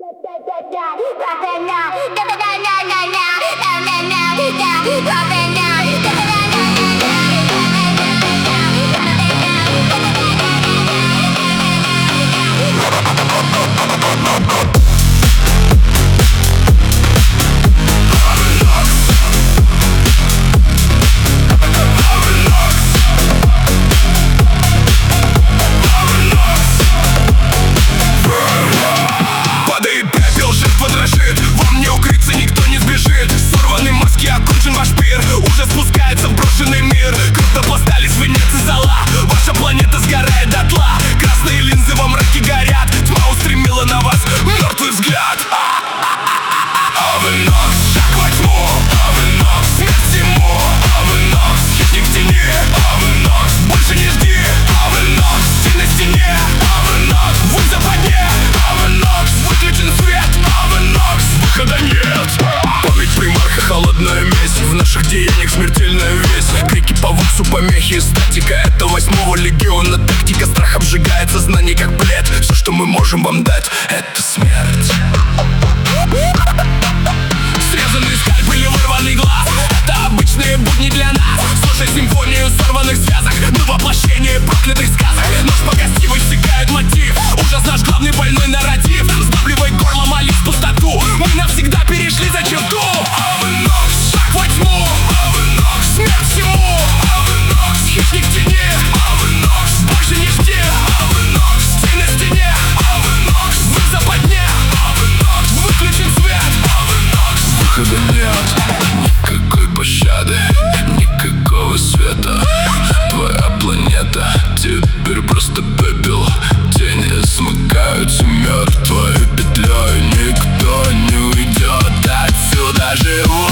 В наших деяниях смертельная весть. Крики по воксу, помехи, статика. Это 8-го легиона тактика. Страх обжигает сознание, как плед. Все, что мы можем вам дать, это смерть. Срезанный скальп или вырванный глаз — это обычные будни для нас. Слушай симфонию сорванных связок, мы воплощение проклятых сказок. Нож по кости высекает мотив. Ужас наш главный больной нарратив. Сдавливай горло, молись в пустоту. Мы навсегда перешли за черту. Шаг во тьму, смерть всему. Хищник в тени, больше не жди. Тень на стене, вы в западне. Выключен свет, выхода нет. Никакой пощады, никакого света. Твоя планета теперь просто пепел. Тени смыкаются мертвой петлей. Никто не уйдет отсюда живой.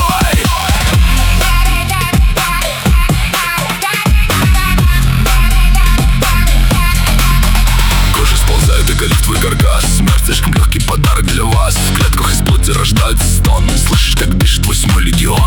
Кожа сползает и горит твой каркас. Смерть слишком легкий подарок для вас. В клетках из плоти рождается стон. Слышишь, как дышит 8-й легион.